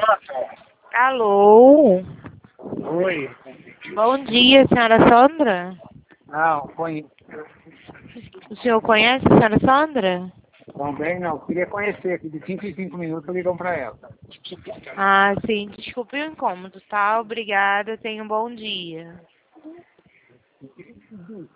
Alô? Oi. Bom dia, senhora Sandra. Não, conheço. O senhor conhece a senhora Sandra? Também não. Queria conhecer aqui. De 5 em 5 minutos ligam para ela. Ah, sim. Desculpe o incômodo, tá? Obrigada. Tenha um bom dia.